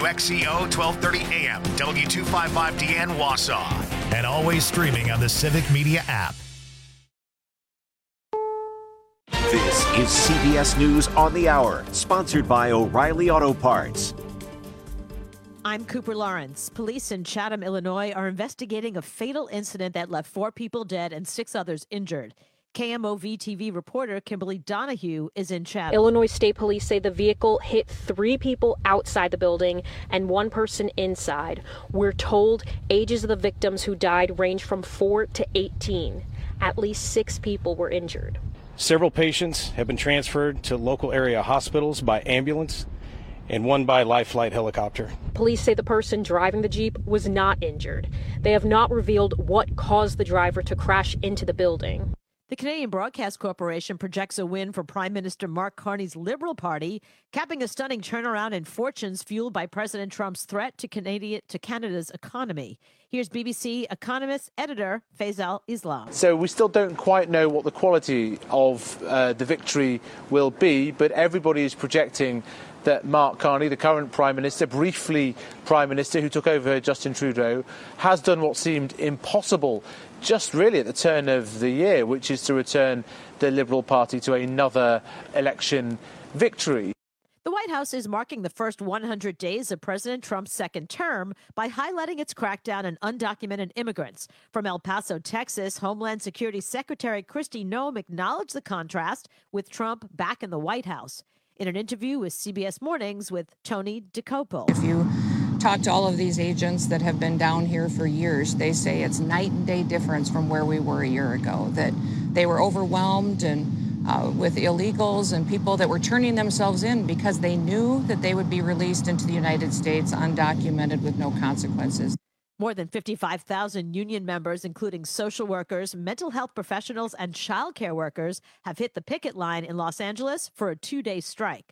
WXCO 1230 AM, W255DN Wausau, and always streaming on the Civic Media app. This is CBS News on the Hour, sponsored by O'Reilly Auto Parts. I'm Cooper Lawrence. Police in Chatham, Illinois are investigating a fatal incident that left 4 people dead and 6 others injured. KMOV TV reporter Kimberly Donahue is in Chatham. Illinois State Police say the vehicle hit 3 people outside the building and 1 person inside. We're told ages of the victims who died range from 4 to 18. At least 6 people were injured. Several patients have been transferred to local area hospitals by ambulance and 1 by life flight helicopter. Police say the person driving the Jeep was not injured. They have not revealed what caused the driver to crash into the building. The Canadian Broadcast Corporation projects a win for Prime Minister Mark Carney's Liberal Party, capping a stunning turnaround in fortunes fueled by President Trump's threat to Canada's economy. Here's BBC economist editor Faisal Islam. So we still don't quite know what the quality of the victory will be, but everybody is projecting that Mark Carney, the current Prime Minister, briefly Prime Minister who took over Justin Trudeau, has done what seemed impossible just really at the turn of the year, which is to return the Liberal Party to another election victory. The White House is marking the first 100 days of President Trump's second term by highlighting its crackdown on undocumented immigrants. From El Paso, Texas, Homeland Security Secretary Kristi Noem acknowledged the contrast with Trump back in the White House. In an interview with CBS Mornings with Tony DeCopo. If you talk to all of these agents that have been down here for years, they say it's night and day difference from where we were a year ago, that they were overwhelmed and with illegals and people that were turning themselves in because they knew that they would be released into the United States undocumented with no consequences. More than 55,000 union members, including social workers, mental health professionals, and child care workers, have hit the picket line in Los Angeles for a 2-day strike.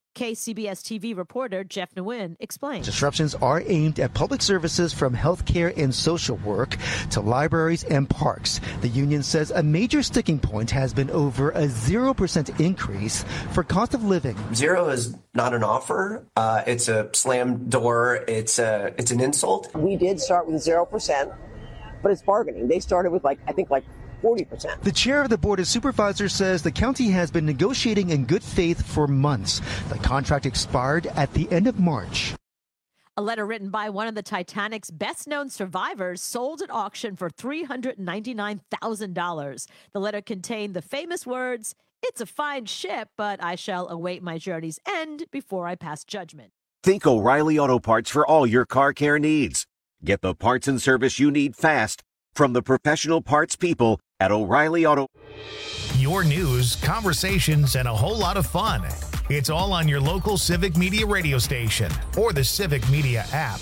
KCBS TV reporter Jeff Nguyen explains. Disruptions are aimed at public services from healthcare and social work to libraries and parks. The union says a major sticking point has been over a 0% increase for cost of living. 0 is not an offer. It's a slam door. It's an insult. We did start with 0%, but it's bargaining. They started with I think 40%. The chair of the Board of Supervisors says the county has been negotiating in good faith for months. The contract expired at the end of March. A letter written by one of the Titanic's best-known survivors sold at auction for $399,000. The letter contained the famous words, "It's a fine ship, but I shall await my journey's end before I pass judgment." Think O'Reilly Auto Parts for all your car care needs. Get the parts and service you need fast from the professional parts people at O'Reilly Auto. Your news, conversations, and a whole lot of fun. It's all on your local Civic Media radio station or the Civic Media app.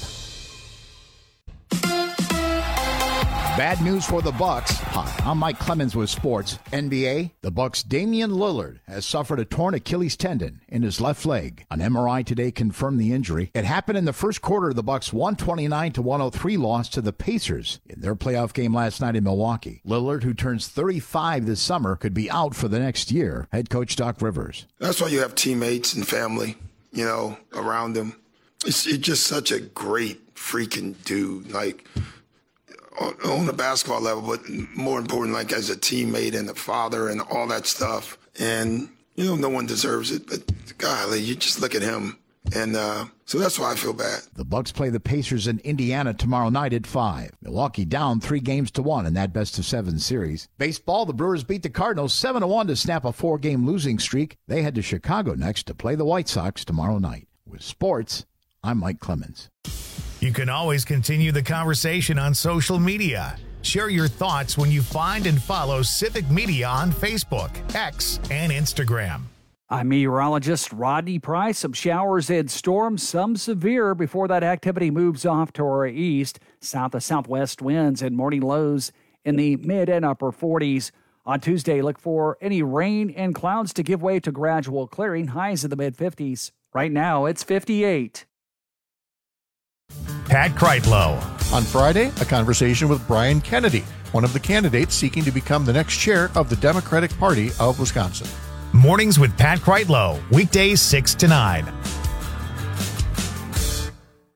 Bad news for the Bucks. Hi, I'm Mike Clemens with sports. NBA, the Bucks' Damian Lillard has suffered a torn Achilles tendon in his left leg. An MRI today confirmed the injury. It happened in the first quarter of the Bucks' 129-103 loss to the Pacers in their playoff game last night in Milwaukee. Lillard, who turns 35 this summer, could be out for the next year. Head coach Doc Rivers. That's why you have teammates and family, around him. He's just such a great freaking dude. On a basketball level, but more important, as a teammate and a father and all that stuff. And, no one deserves it, but golly, you just look at him. And so that's why I feel bad. The Bucks play the Pacers in Indiana tomorrow night at 5. Milwaukee down 3-1 in that best-of-7 series. Baseball, the Brewers beat the Cardinals 7-1 to snap a 4-game losing streak. They head to Chicago next to play the White Sox tomorrow night. With sports, I'm Mike Clemens. You can always continue the conversation on social media. Share your thoughts when you find and follow Civic Media on Facebook, X, and Instagram. I'm meteorologist Rodney Price. Some showers and storms, some severe before that activity moves off to our east. South to southwest winds and morning lows in the mid and upper 40s. On Tuesday, look for any rain and clouds to give way to gradual clearing, highs in the mid 50s. Right now, it's 58. Pat Kreitlow. On Friday, a conversation with Brian Kennedy, one of the candidates seeking to become the next chair of the Democratic Party of Wisconsin. Mornings with Pat Kreitlow, weekdays 6 to 9.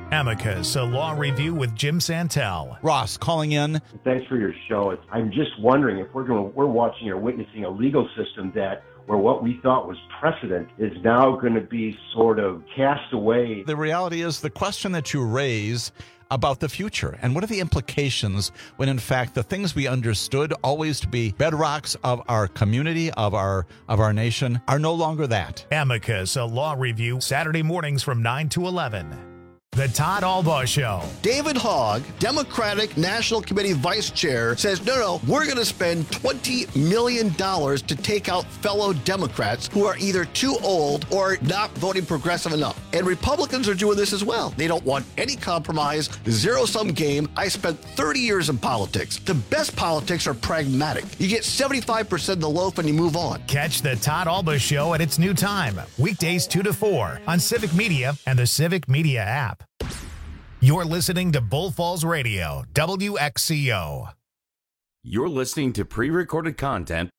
Amicus, a law review with Jim Santel. Ross calling in. Thanks for your show. I'm just wondering if we're watching or witnessing a legal system where what we thought was precedent is now going to be sort of cast away. The reality is the question that you raise about the future and what are the implications when in fact the things we understood always to be bedrocks of our community, of our nation, are no longer that. Amicus, a law review, Saturday mornings from 9 to 11. The Todd Albaugh Show. David Hogg, Democratic National Committee Vice Chair, says, no, we're going to spend $20 million to take out fellow Democrats who are either too old or not voting progressive enough. And Republicans are doing this as well. They don't want any compromise, zero-sum game. I spent 30 years in politics. The best politics are pragmatic. You get 75% of the loaf and you move on. Catch the Todd Albaugh Show at its new time, weekdays 2 to 4 on Civic Media and the Civic Media app. You're listening to Bull Falls Radio, WXCO. You're listening to pre-recorded content.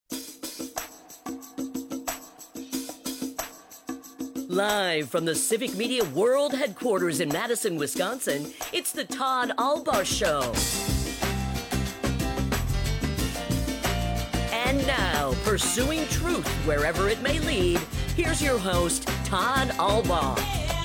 Live from the Civic Media World Headquarters in Madison, Wisconsin, it's the Todd Albaugh Show. And now, pursuing truth wherever it may lead, here's your host, Todd Albaugh.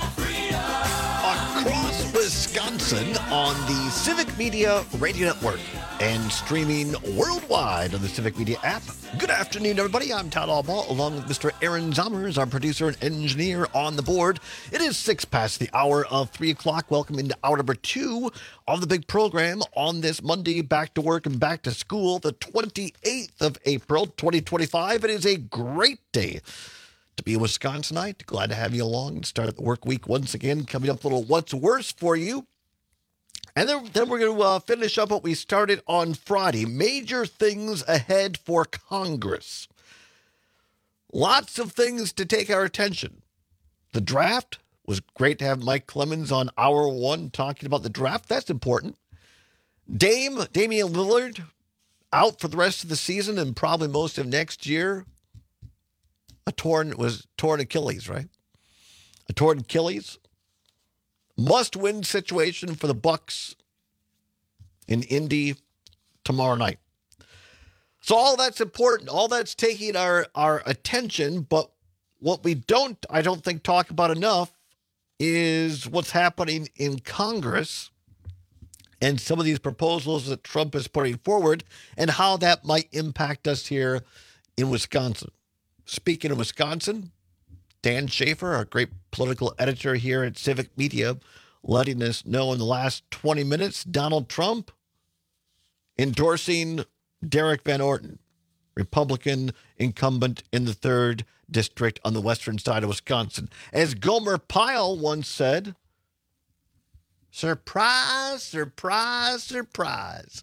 Across Wisconsin on the Civic Media Radio Network and streaming worldwide on the Civic Media app. Good afternoon, everybody. I'm Todd Albaugh, along with Mr. Aaron Zommers, our producer and engineer on the board. It is 6 past the hour of 3 o'clock. Welcome into hour number 2 of the big program on this Monday, back to work and back to school, the 28th of April, 2025. It is a great day to be a Wisconsinite. Glad to have you along and start the work week once again. Coming up a little what's worse for you. And then we're going to finish up what we started on Friday. Major things ahead for Congress. Lots of things to take our attention. The draft was great to have Mike Clemens on hour 1 talking about the draft. That's important. Damian Lillard out for the rest of the season and probably most of next year. A torn Achilles, right? A torn Achilles. Must-win situation for the Bucks in Indy tomorrow night. So all that's important. All that's taking our attention. But what we I don't think, talk about enough is what's happening in Congress and some of these proposals that Trump is putting forward and how that might impact us here in Wisconsin. Speaking of Wisconsin, Dan Schaefer, our great political editor here at Civic Media, letting us know in the last 20 minutes, Donald Trump endorsing Derek Van Orton, Republican incumbent in the 3rd District on the western side of Wisconsin. As Gomer Pyle once said, surprise, surprise, surprise.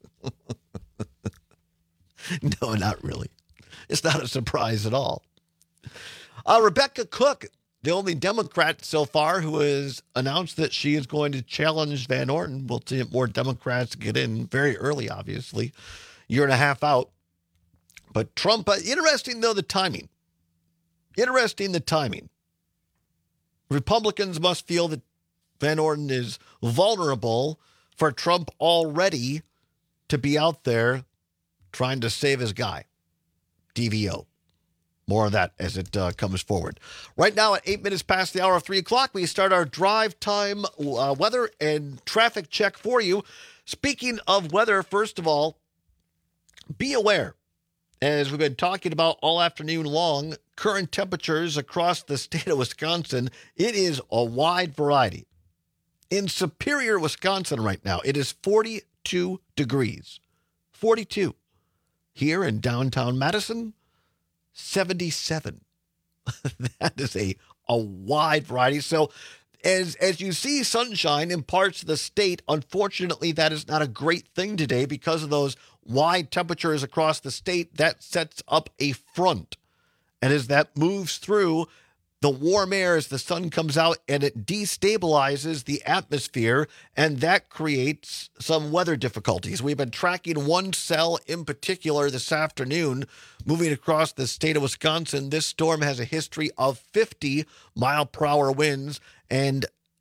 No, not really. It's not a surprise at all. Rebecca Cook, the only Democrat so far who has announced that she is going to challenge Van Orton. We'll see more Democrats get in very early, obviously, year and a half out. But Trump, interesting though, the timing. Interesting the timing. Republicans must feel that Van Orton is vulnerable for Trump already to be out there trying to save his guy. DVO. More of that as it comes forward. Right now at 8 minutes past the hour of 3 o'clock, we start our drive time weather and traffic check for you. Speaking of weather, first of all, be aware, as we've been talking about all afternoon long, current temperatures across the state of Wisconsin, it is a wide variety. In Superior, Wisconsin right now, it is 42 degrees. 42. Here in downtown Madison, 77. That is a wide variety. So as you see sunshine in parts of the state, unfortunately, that is not a great thing today because of those wide temperatures across the state. That sets up a front. And as that moves through, the warm air as the sun comes out and it destabilizes the atmosphere, and that creates some weather difficulties. We've been tracking one cell in particular this afternoon moving across the state of Wisconsin. This storm has a history of 50-mile-per-hour winds and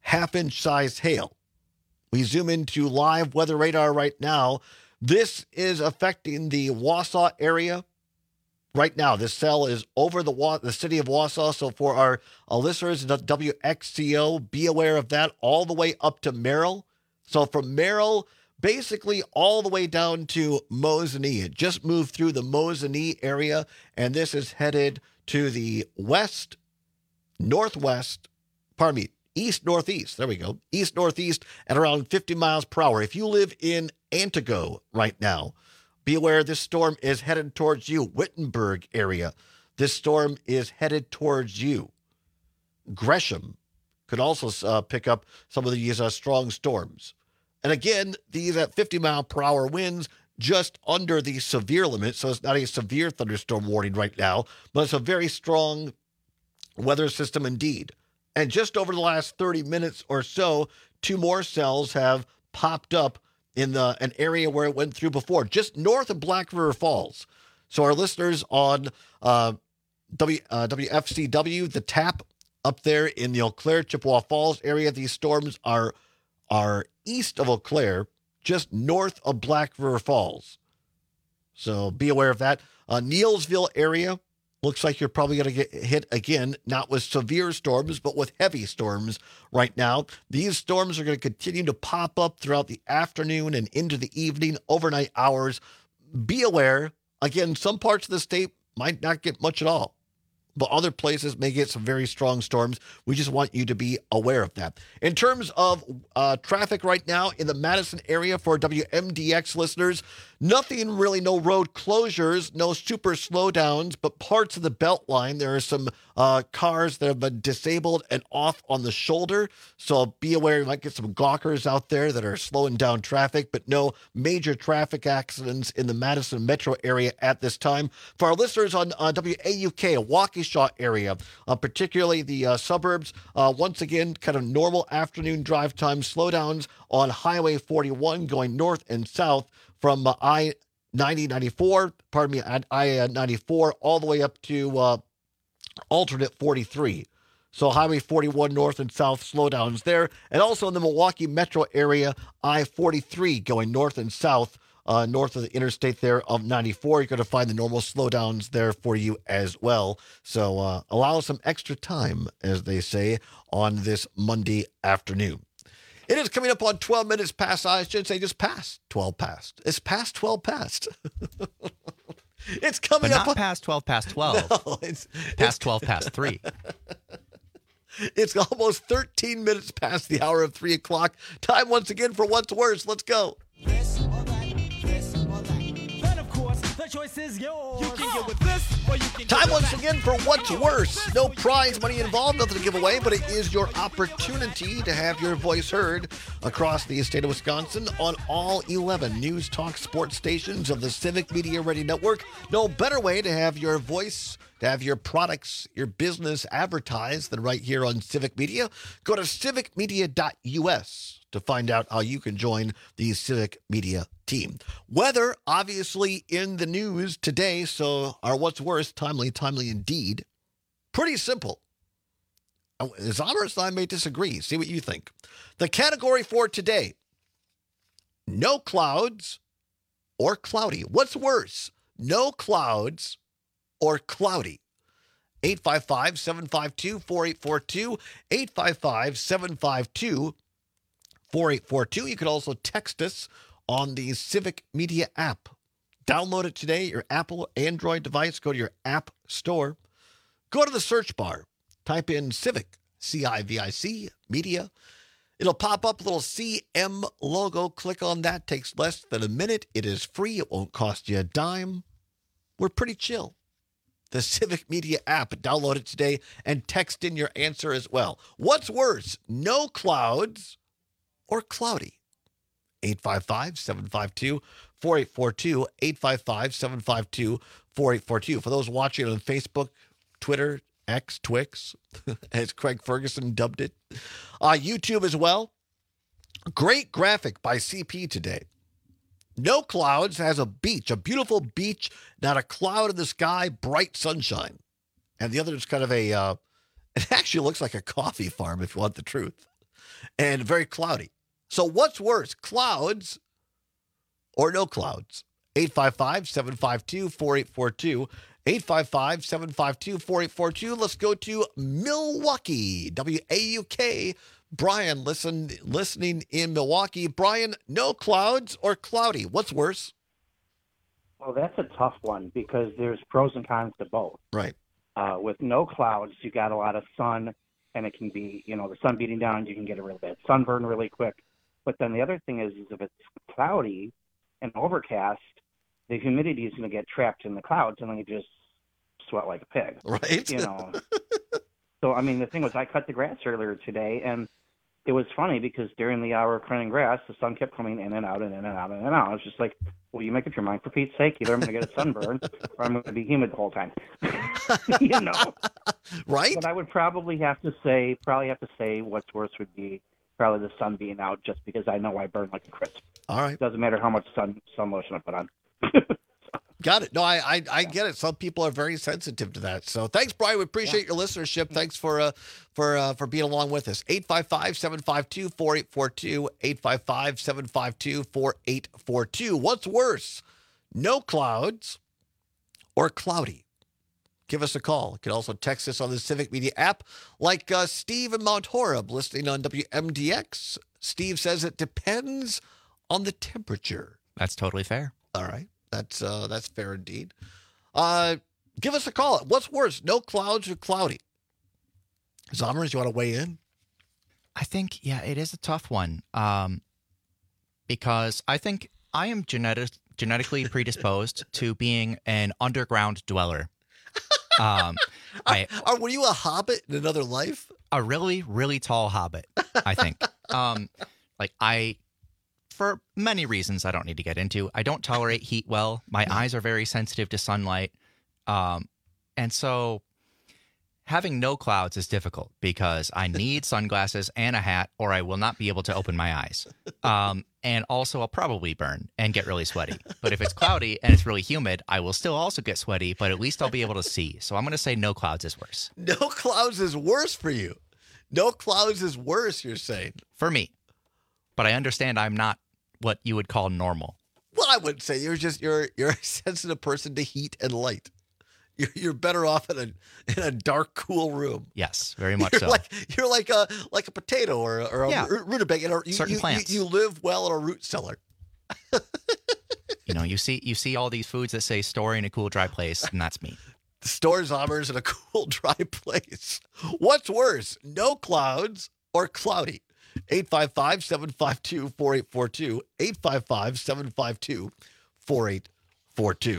half-inch size hail. We zoom into live weather radar right now. This is affecting the Wausau area. Right now, this cell is over the city of Wausau. So for our listeners at WXCO, be aware of that all the way up to Merrill. So from Merrill, basically all the way down to Mosinee. It just moved through the Mosinee area, and this is headed to the east-northeast. There we go. East-northeast at around 50 miles per hour. If you live in Antigo right now, be aware this storm is headed towards you. Wittenberg area, this storm is headed towards you. Gresham could also pick up some of these strong storms. And again, these at 50 mile per hour winds, just under the severe limit. So it's not a severe thunderstorm warning right now, but it's a very strong weather system indeed. And just over the last 30 minutes or so, 2 more cells have popped up in an area where it went through before, just north of Black River Falls. So our listeners on WFCW, the TAP, up there in the Eau Claire, Chippewa Falls area, these storms are east of Eau Claire, just north of Black River Falls. So be aware of that. Neelsville area, looks like you're probably going to get hit again, not with severe storms, but with heavy storms right now. These storms are going to continue to pop up throughout the afternoon and into the evening, overnight hours. Be aware, again, some parts of the state might not get much at all, but other places may get some very strong storms. We just want you to be aware of that. In terms of traffic right now in the Madison area for WMDX listeners, nothing really, no road closures, no super slowdowns, but parts of the Beltline, there are some cars that have been disabled and off on the shoulder. So be aware, you might get some gawkers out there that are slowing down traffic, but no major traffic accidents in the Madison metro area at this time. For our listeners on WAUK, Waukesha area, particularly the suburbs, once again, kind of normal afternoon drive time slowdowns on Highway 41 going north and south from I-94 all the way up to alternate 43. So Highway 41 north and south slowdowns there. And also in the Milwaukee metro area, I-43 going north and south, north of the interstate there of 94. You're going to find the normal slowdowns there for you as well. So allow some extra time, as they say, on this Monday afternoon. It is coming up on 12 minutes past, I should say just past 12 past. It's past 12 past. It's coming but up. Not past 12 past 12. No, it's past 12 past 3. It's almost 13 minutes past the hour of 3 o'clock. Time once again for What's Worse. Let's go. The choice is yours. You can get with this, or you can Time once again for What's Worse. No prize money involved, nothing to give away, but it is your opportunity to have your voice heard across the state of Wisconsin on all 11 news talk sports stations of the Civic Media Radio Network. No better way to have your voice, to have your products, your business advertised than right here on Civic Media. Go to civicmedia.us to find out how you can join the Civic Media team. Weather, obviously, in the news today, so our What's Worse, timely indeed. Pretty simple. Zomers and I may disagree. See what you think. The category for today, no clouds or cloudy. What's worse, no clouds or cloudy? 855-752-4842, 855-752-4842. You can also text us on the Civic Media app. Download it today, your Apple, Android device. Go to your app store. Go to the search bar. Type in Civic, C-I-V-I-C, Media. It'll pop up a little CM logo. Click on that. Takes less than a minute. It is free. It won't cost you a dime. We're pretty chill. The Civic Media app. Download it today and text in your answer as well. What's worse, no clouds or cloudy? 855-752-4842, 855-752-4842. For those watching on Facebook, Twitter, X, Twix, as Craig Ferguson dubbed it, YouTube as well. Great graphic by CP today. No clouds, has a beach, a beautiful beach, not a cloud in the sky, bright sunshine. And the other is kind of it actually looks like a coffee farm if you want the truth. and very cloudy. So what's worse, clouds or no clouds? 855-752-4842. 855-752-4842. Let's go to Milwaukee, WAUK. Brian, listening in Milwaukee. Brian, no clouds or cloudy? What's worse? Well, that's a tough one because there's pros and cons to both. Right. With no clouds, you got a lot of sun, and it can be, the sun beating down, you can get a real bad sunburn really quick. But then the other thing is if it's cloudy and overcast, the humidity is going to get trapped in the clouds, and then you just sweat like a pig. Right. So, the thing was, I cut the grass earlier today, and it was funny because during the hour of cutting grass, the sun kept coming in and out and in and out and in and out. I was just like, well, you make up your mind, for Pete's sake. Either I'm going to get a sunburn or I'm going to be humid the whole time. Right? But I would probably have to say what's worse would be probably the sun being out, just because I know I burn like a crisp. All right. It doesn't matter how much sun lotion I put on. Got it. No, I get it. Some people are very sensitive to that. So thanks, Brian. We appreciate your listenership. Thanks for being along with us. 855-752-4842. 855-752-4842. What's worse, no clouds or cloudy? Give us a call. You can also text us on the Civic Media app, like Steve in Mount Horeb listening on WMDX. Steve says it depends on the temperature. That's totally fair. All right. That's fair indeed. Give us a call. What's worse, no clouds or cloudy? Zommers, you want to weigh in? I think, it is a tough one. Because I think I am genetically predisposed to being an underground dweller. Were you a hobbit in another life? A really, really tall hobbit, I think. For many reasons I don't need to get into, I don't tolerate heat well. My eyes are very sensitive to sunlight. And so having no clouds is difficult because I need sunglasses and a hat or I will not be able to open my eyes. And also I'll probably burn and get really sweaty. But if it's cloudy and it's really humid, I will still also get sweaty, but at least I'll be able to see. So I'm going to say no clouds is worse. No clouds is worse for you. No clouds is worse, you're saying. For me. But I understand I'm not what you would call normal. Well, I wouldn't say you're a sensitive person to heat and light. You're better off in a dark, cool room. Yes, very much so. You're like a potato or a rutabaga. Certain plants. You live well in a root cellar. You see all these foods that say store in a cool, dry place, and that's me. Store Zommers in a cool, dry place. What's worse, no clouds or cloudy? 855-752-4842. 855-752-4842.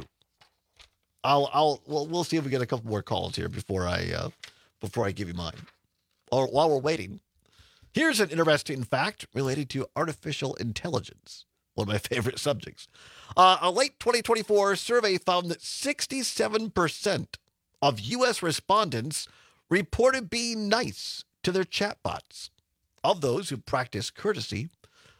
We'll see if we get a couple more calls here before I give you mine. Or while we're waiting, here's an interesting fact related to artificial intelligence. One of my favorite subjects. A late 2024 survey found that 67% of U.S. respondents reported being nice to their chatbots. Of those who practice courtesy,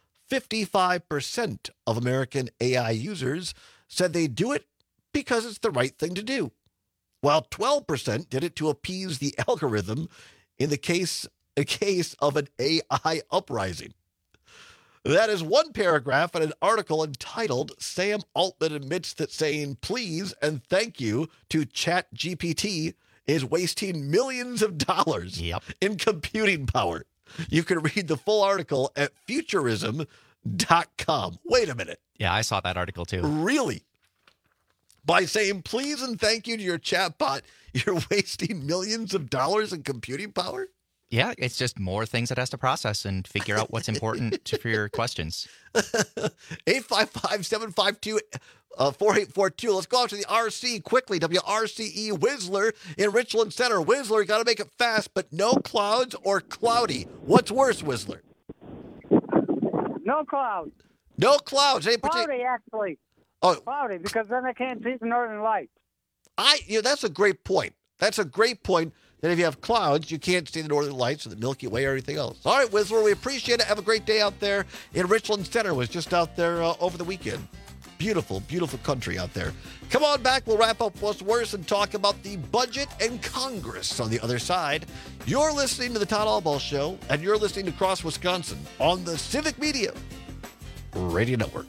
55% of American AI users said they do it because it's the right thing to do, while 12% did it to appease the algorithm in the case of an AI uprising. That is one paragraph in an article entitled "Sam Altman Admits That Saying Please and Thank You to ChatGPT is Wasting Millions of Dollars in Computing Power." You can read the full article at futurism.com. Wait a minute. Yeah, I saw that article too. Really? By saying please and thank you to your chatbot, you're wasting millions of dollars in computing power? Yeah, it's just more things it has to process and figure out what's important for your questions. 855-752-4842. Let's go out to the RC quickly. WRCE Whistler in Richland Center. Whistler, you got to make it fast, but no clouds or cloudy. What's worse, Whistler? No clouds. No clouds. Cloudy, actually. Oh, cloudy, because then I can't see the northern lights. That's a great point. That's a great point. That if you have clouds, you can't see the northern lights or the Milky Way or anything else. All right, Whistler, we appreciate it. Have a great day out there in Richland Center. Was just out there over the weekend. Beautiful, beautiful country out there. Come on back. We'll wrap up what's worse and talk about the budget and Congress on the other side. You're listening to the Todd Albaugh Show, and you're listening to Cross Wisconsin on the Civic Media Radio Network.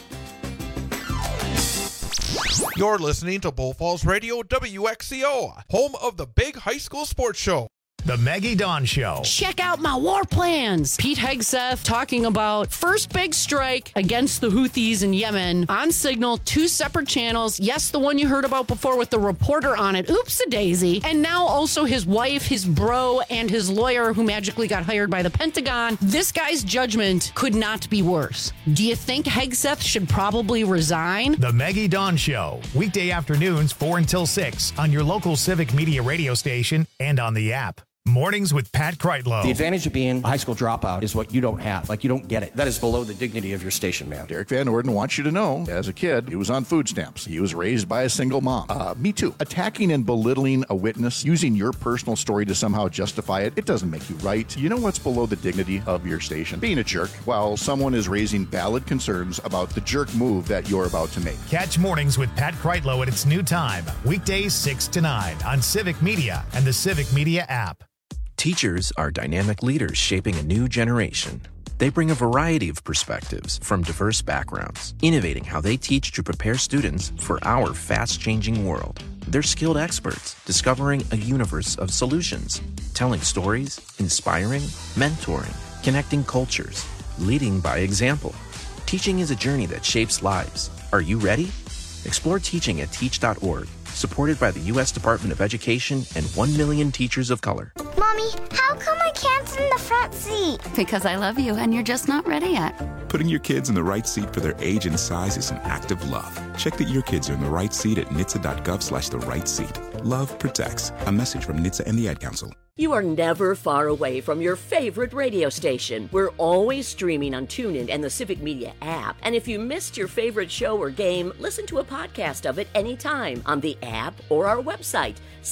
You're listening to Bull Falls Radio WXCO, home of the big high school sports show. The Maggie Dawn Show. Check out my war plans. Pete Hegseth talking about first big strike against the Houthis in Yemen on Signal, 2 separate channels. Yes, the one you heard about before with the reporter on it. Oops-a-daisy. And now also his wife, his bro, and his lawyer who magically got hired by the Pentagon. This guy's judgment could not be worse. Do you think Hegseth should probably resign? The Maggie Dawn Show. Weekday afternoons 4 until 6 on your local Civic Media radio station and on the app. Mornings with Pat Kreitlow. The advantage of being a high school dropout is what you don't have. Like, you don't get it. That is below the dignity of your station, man. Derek Van Orden wants you to know, as a kid, he was on food stamps. He was raised by a single mom. Me too. Attacking and belittling a witness, using your personal story to somehow justify it, it doesn't make you right. You know what's below the dignity of your station? Being a jerk while someone is raising valid concerns about the jerk move that you're about to make. Catch Mornings with Pat Kreitlow at its new time, weekdays 6 to 9 on Civic Media and the Civic Media app. Teachers are dynamic leaders shaping a new generation. They bring a variety of perspectives from diverse backgrounds, innovating how they teach to prepare students for our fast-changing world. They're skilled experts, discovering a universe of solutions, telling stories, inspiring, mentoring, connecting cultures, leading by example. Teaching is a journey that shapes lives. Are you ready? Explore teaching at teach.org, supported by the U.S. Department of Education and 1 million teachers of color. Mommy, how come I can't sit in the front seat? Because I love you and you're just not ready yet. Putting your kids in the right seat for their age and size is an act of love. Check that your kids are in the right seat at nhtsa.gov/the right seat. Love protects. A message from NHTSA and the Ad Council. You are never far away from your favorite radio station. We're always streaming on TuneIn and the Civic Media app. And if you missed your favorite show or game, listen to a podcast of it anytime on the app or our website,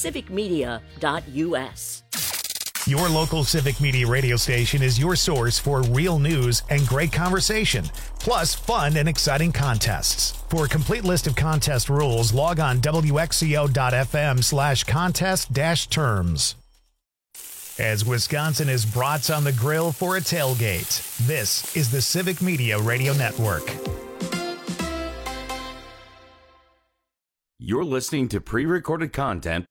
civicmedia.us. Your local Civic Media radio station is your source for real news and great conversation, plus fun and exciting contests. For a complete list of contest rules, log on wxco.fm/contest-terms. As Wisconsin is brats on the grill for a tailgate, this is the Civic Media Radio Network. You're listening to pre-recorded content.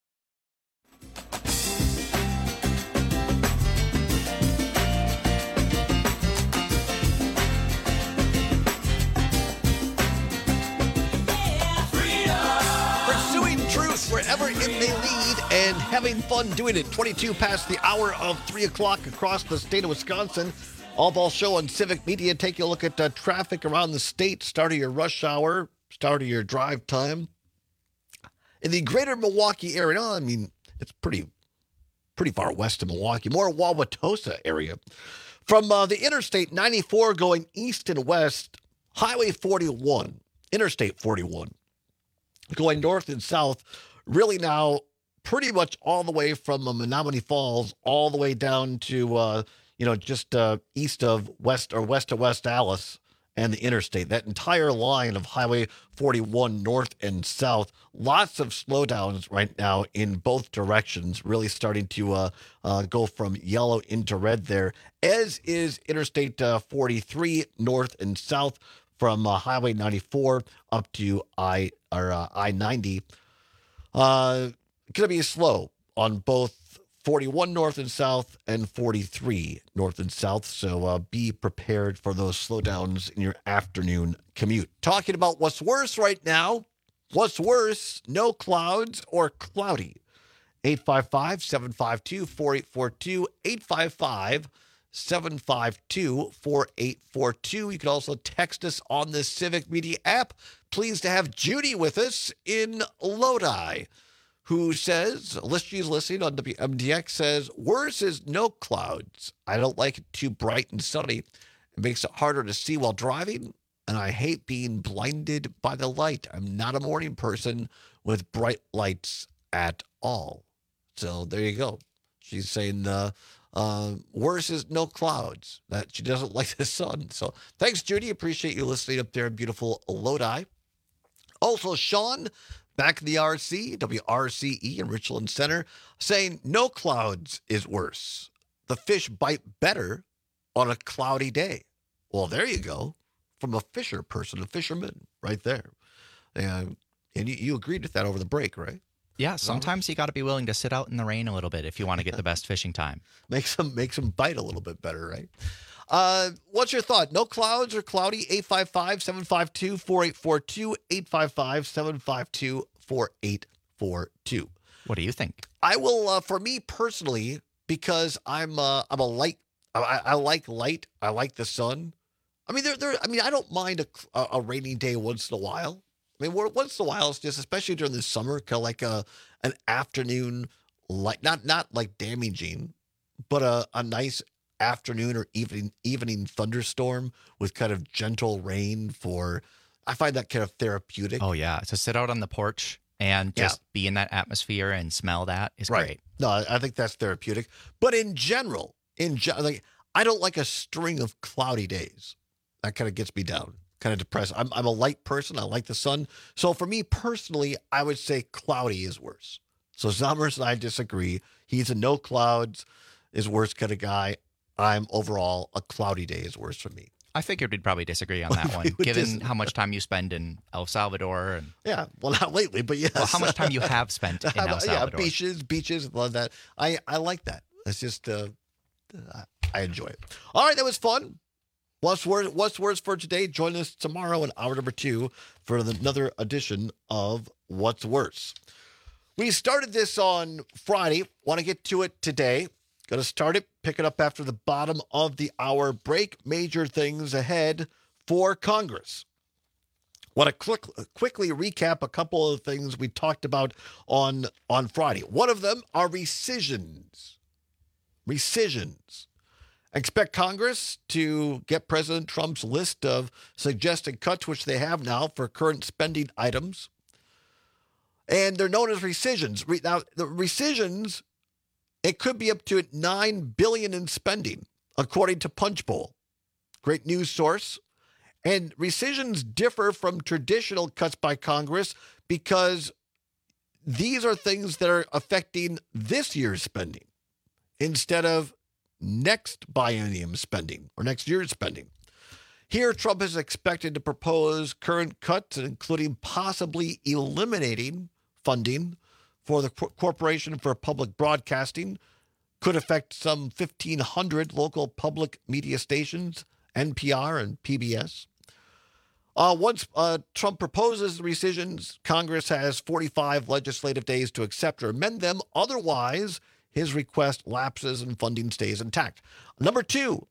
Pursuing truth wherever it may lead and having fun doing it. 22 past the hour of 3 o'clock across the state of Wisconsin. Albaugh Show on Civic Media. Take a look at traffic around the state. Start of your rush hour. Start of your drive time. In the greater Milwaukee area, I mean, it's pretty far west of Milwaukee, more Wauwatosa area. From the Interstate 94 going east and west, Highway 41, Interstate 41, going north and south, really now pretty much all the way from Menominee Falls all the way down to, just east of west of West Allis and the interstate. That entire line of Highway 41 north and south, lots of slowdowns right now in both directions, really starting to go from yellow into red there, as is Interstate 43 north and south from Highway 94 up to I-90. Going to be slow on both 41 north and south and 43 north and south. So be prepared for those slowdowns in your afternoon commute. Talking about what's worse right now. What's worse, no clouds or cloudy. 855-752-4842. 855-752-4842. You can also text us on the Civic Media app. Pleased to have Judy with us in Lodi, who says, she's listening on WMDX, says, worse is no clouds. I don't like it too bright and sunny. It makes it harder to see while driving, and I hate being blinded by the light. I'm not a morning person with bright lights at all. So there you go. She's saying Worse is no clouds. That she doesn't like the sun. So thanks, Judy. Appreciate you listening up there in beautiful Lodi. Also, Sean, back in the RC, WRCE in Richland Center, saying no clouds is worse. The fish bite better on a cloudy day. Well, there you go. From a fisherman right there. And you agreed with that over the break, right? Yeah, sometimes you got to be willing to sit out in the rain a little bit if you want to get the best fishing time. Makes them bite a little bit better, right? What's your thought? No clouds or cloudy? 855-752-4842. 855-752-4842. What do you think? I will, for me personally, because I'm a light. I like light. I like the sun. I mean, I don't mind a rainy day once in a while. I mean, once in a while, it's just, especially during the summer, kind of like an afternoon light, not like damaging, but a nice afternoon or evening thunderstorm with kind of gentle rain. I find that kind of therapeutic. Oh yeah, to sit out on the porch and just be in that atmosphere and smell that is great. No, I think that's therapeutic. But in general, like, I don't like a string of cloudy days. That kind of gets me down, kind of depressed. I'm a light person. I like the sun. So for me personally, I would say cloudy is worse. So Zommers and I disagree. He's a no clouds is worse kind of guy. I'm overall a cloudy day is worse for me. I figured we'd probably disagree on that one, given how much time you spend in El Salvador. Yeah, well, not lately, but yes. Well, how much time you have spent in El Salvador. Yeah, beaches, love that. I like that. It's just, I enjoy it. All right, that was fun. What's worse for today? Join us tomorrow in hour number 2 for another edition of What's Worse. We started this on Friday. Want to get to it today. Going to start it, pick it up after the bottom of the hour break. Major things ahead for Congress. Want to quickly recap a couple of things we talked about on Friday. One of them are rescissions. Expect Congress to get President Trump's list of suggested cuts, which they have now for current spending items. And they're known as rescissions. Now, the rescissions, it could be up to $9 billion in spending, according to Punchbowl. Great news source. And rescissions differ from traditional cuts by Congress because these are things that are affecting this year's spending instead of next biennium spending or next year's spending. Here, Trump is expected to propose current cuts, including possibly eliminating funding for the Corporation for Public Broadcasting. Could affect some 1,500 local public media stations, NPR and PBS. Once Trump proposes rescissions, Congress has 45 legislative days to accept or amend them. Otherwise, his request lapses and funding stays intact. Number 2,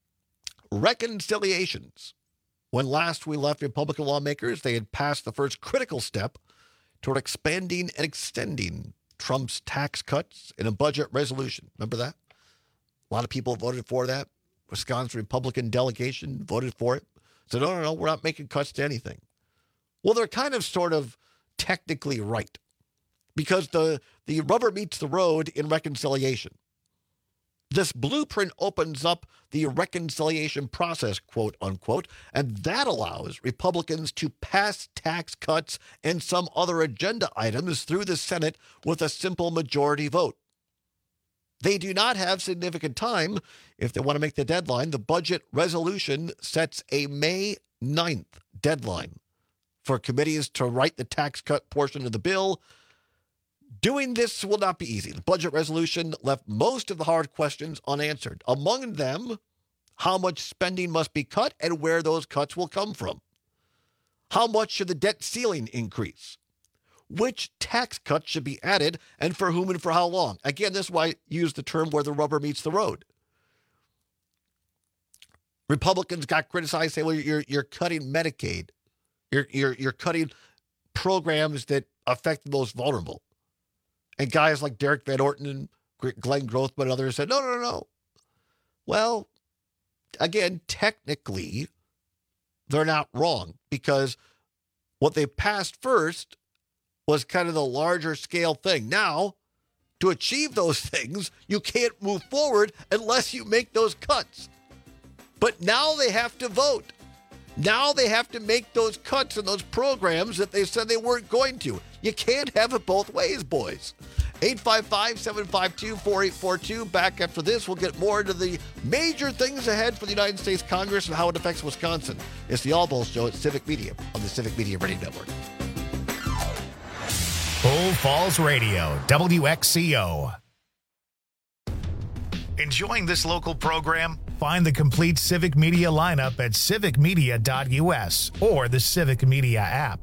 reconciliations. When last we left Republican lawmakers, they had passed the first critical step toward expanding and extending Trump's tax cuts in a budget resolution. Remember that? A lot of people voted for that. Wisconsin Republican delegation voted for it. Said, no, we're not making cuts to anything. Well, they're kind of sort of technically right because the rubber meets the road in reconciliation. This blueprint opens up the reconciliation process, quote unquote, and that allows Republicans to pass tax cuts and some other agenda items through the Senate with a simple majority vote. They do not have significant time if they want to make the deadline. The budget resolution sets a May 9th deadline for committees to write the tax cut portion of the bill. Doing this will not be easy. The budget resolution left most of the hard questions unanswered. Among them, how much spending must be cut and where those cuts will come from. How much should the debt ceiling increase? Which tax cuts should be added and for whom and for how long? Again, this is why I use the term where the rubber meets the road. Republicans got criticized, saying, well, you're cutting Medicaid. You're cutting programs that affect the most vulnerable. And guys like Derek Van Orton and Glenn Grothman and others said, no. Well, again, technically, they're not wrong because what they passed first was kind of the larger scale thing. Now, to achieve those things, you can't move forward unless you make those cuts. But now they have to vote. Now they have to make those cuts in those programs that they said they weren't going to. You can't have it both ways, boys. 855-752-4842. Back after this, we'll get more into the major things ahead for the United States Congress and how it affects Wisconsin. It's the All Bull Show at Civic Media on the Civic Media Radio Network. Bull Falls Radio, WXCO. Enjoying this local program? Find the complete Civic Media lineup at civicmedia.us or the Civic Media app.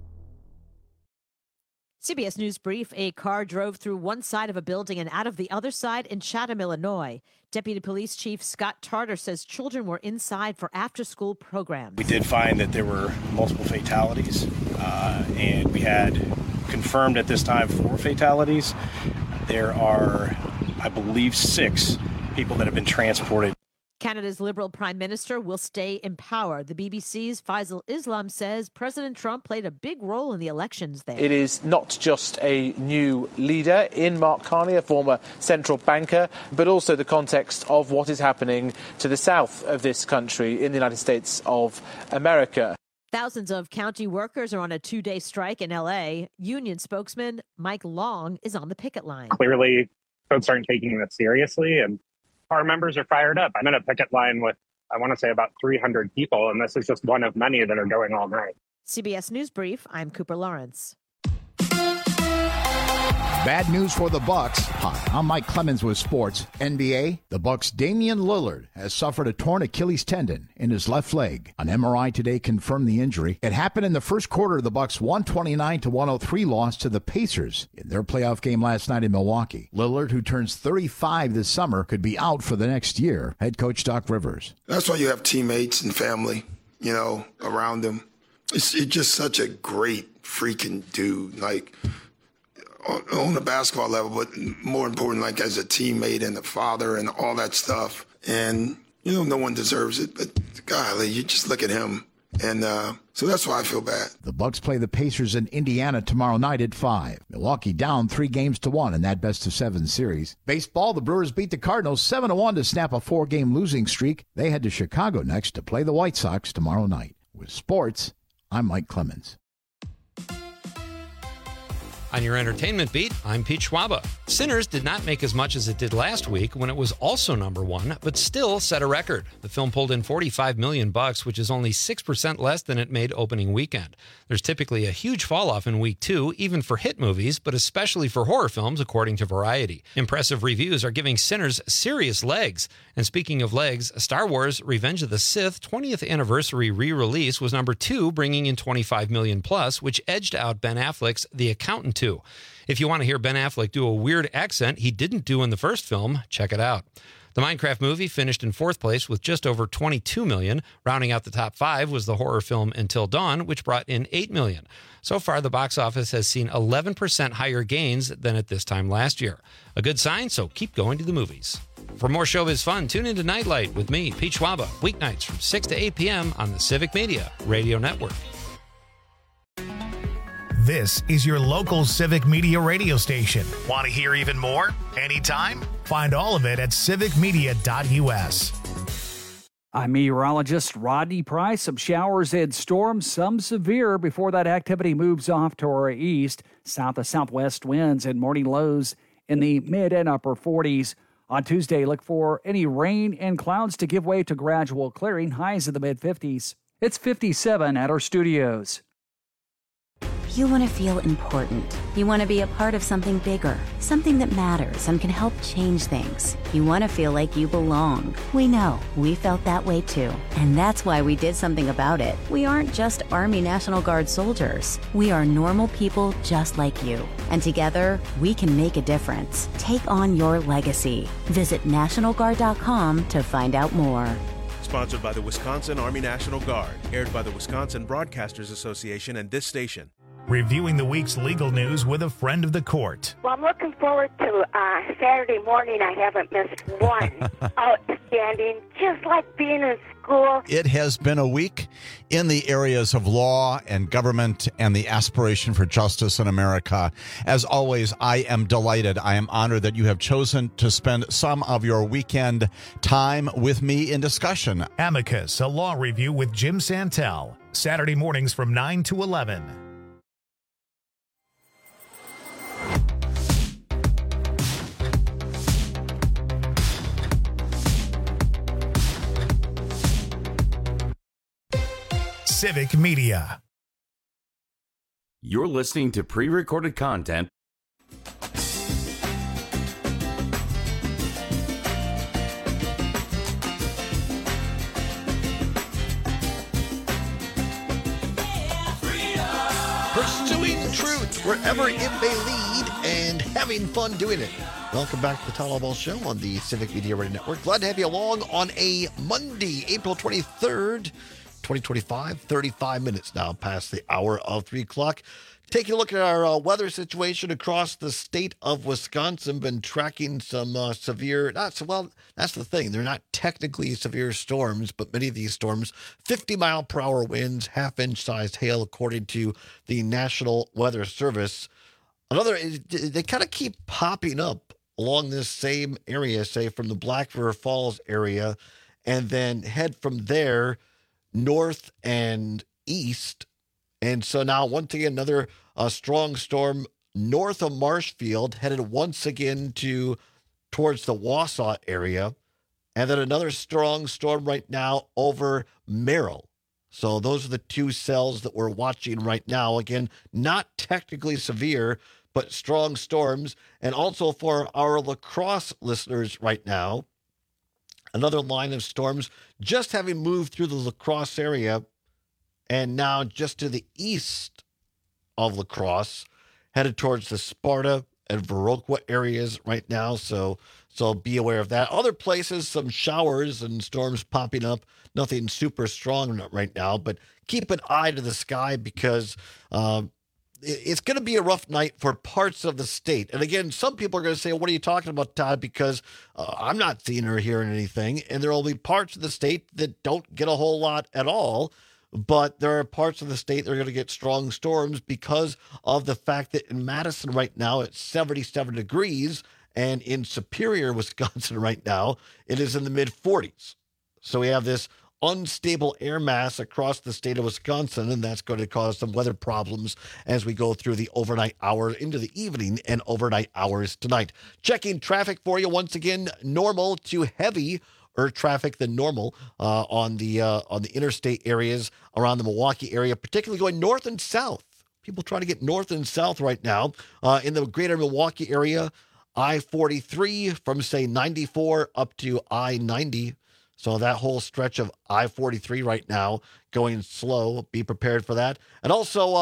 CBS News Brief, a car drove through one side of a building and out of the other side in Chatham, Illinois. Deputy Police Chief Scott Tarter says children were inside for after-school programs. We did find that there were multiple fatalities, and we had confirmed at this time 4 fatalities. There are, I believe, 6 people that have been transported. Canada's Liberal Prime Minister will stay in power. The BBC's Faisal Islam says President Trump played a big role in the elections there. It is not just a new leader in Mark Carney, a former central banker, but also the context of what is happening to the south of this country in the United States of America. Thousands of county workers are on a 2-day strike in L.A. Union spokesman Mike Long is on the picket line. Clearly, folks aren't taking this seriously, and our members are fired up. I'm in a picket line with, I want to say, about 300 people, and this is just one of many that are going all night. CBS News Brief, I'm Cooper Lawrence. Bad news for the Bucks. Hi, I'm Mike Clemens with sports. NBA, the Bucks' Damian Lillard has suffered a torn Achilles tendon in his left leg. An MRI today confirmed the injury. It happened in the first quarter of the Bucks' 129-103 loss to the Pacers in their playoff game last night in Milwaukee. Lillard, who turns 35 this summer, could be out for the next year. Head coach Doc Rivers. That's why you have teammates and family, around him. It's just such a great freaking dude. Like, on the basketball level, but more important, like as a teammate and a father and all that stuff. And, no one deserves it, but golly, you just look at him. And so that's why I feel bad. The Bucks play the Pacers in Indiana tomorrow night at 5. Milwaukee down 3-1 in that best-of-7 series. Baseball, the Brewers beat the Cardinals 7-1 to snap a 4-game losing streak. They head to Chicago next to play the White Sox tomorrow night. With sports, I'm Mike Clemens. On your entertainment beat, I'm Pete Schwaba. Sinners did not make as much as it did last week when it was also number 1, but still set a record. The film pulled in $45 million, which is only 6% less than it made opening weekend. There's typically a huge fall-off in week 2, even for hit movies, but especially for horror films, according to Variety. Impressive reviews are giving Sinners serious legs. And speaking of legs, Star Wars Revenge of the Sith 20th anniversary re-release was number 2, bringing in $25 million+, which edged out Ben Affleck's The Accountant 2. If you want to hear Ben Affleck do a weird accent he didn't do in the first film, check it out. The Minecraft movie finished in 4th place with just over $22 million. Rounding out the top 5 was the horror film Until Dawn, which brought in $8 million. So far, the box office has seen 11% higher gains than at this time last year. A good sign, so keep going to the movies. For more showbiz fun, tune into Nightlight with me, Pete Schwaba, weeknights from 6 to 8 p.m. on the Civic Media Radio Network. This is your local Civic Media radio station. Want to hear even more? Anytime? Find all of it at civicmedia.us. I'm meteorologist Rodney Price. Some showers and storms, some severe before that activity moves off to our east. South to southwest winds and morning lows in the mid and upper 40s. On Tuesday, look for any rain and clouds to give way to gradual clearing, highs in the mid 50s. It's 57 at our studios. You want to feel important. You want to be a part of something bigger, something that matters and can help change things. You want to feel like you belong. We know. We felt that way too. And that's why we did something about it. We aren't just Army National Guard soldiers. We are normal people just like you. And together, we can make a difference. Take on your legacy. Visit NationalGuard.com to find out more. Sponsored by the Wisconsin Army National Guard. Aired by the Wisconsin Broadcasters Association and this station. reviewing the week's legal news with a friend of the court. Well, I'm looking forward to Saturday morning. I haven't missed one. Outstanding, just like being in school. It has been a week in the areas of law and government and the aspiration for justice in America. As always, I am delighted. I am honored that you have chosen to spend some of your weekend time with me in discussion. Amicus, a law review with Jim Santel. Saturday mornings from 9 to 11. Civic Media. You're listening to pre-recorded content. Pursuing truth wherever it may lead and having fun doing it. Welcome back to the Todd Ball Show on the Civic Media Radio Network. Glad to have you along on a Monday, April 23rd. 2025, 35 minutes now past the hour of 3 o'clock. Taking a look at our weather situation across the state of Wisconsin. Been tracking some severe, that's the thing. They're not technically severe storms, but many of these storms, 50-mile-per-hour winds, half-inch sized hail, according to the National Weather Service. They kind of keep popping up along this same area, say from the Black River Falls area, and then head from there north and east. And so now once again, another strong storm north of Marshfield, headed once again towards the Wausau area. And then another strong storm right now over Merrill. So those are the two cells that we're watching right now. Again, not technically severe, but strong storms. And also for our La Crosse listeners right now, another line of storms just having moved through the La Crosse area and now just to the east of La Crosse, headed towards the Sparta and Viroqua areas right now. So be aware of that. Other places, some showers and storms popping up. Nothing super strong right now, but keep an eye to the sky because it's going to be a rough night for parts of the state. And again, some people are going to say, what are you talking about, Todd? Because I'm not seeing or hearing anything. And there will be parts of the state that don't get a whole lot at all. But there are parts of the state that are going to get strong storms because of the fact that in Madison right now, it's 77 degrees. And in Superior, Wisconsin right now, it is in the mid-40s. So we have this unstable air mass across the state of Wisconsin, and that's going to cause some weather problems as we go through the overnight hours into the evening and overnight hours tonight. Checking traffic for you once again, normal to heavier traffic than normal on the interstate areas around the Milwaukee area, particularly going north and south. People trying to get north and south right now in the greater Milwaukee area. I-43 from, say, 94 up to I-90. So that whole stretch of I-43 right now going slow. Be prepared for that. And also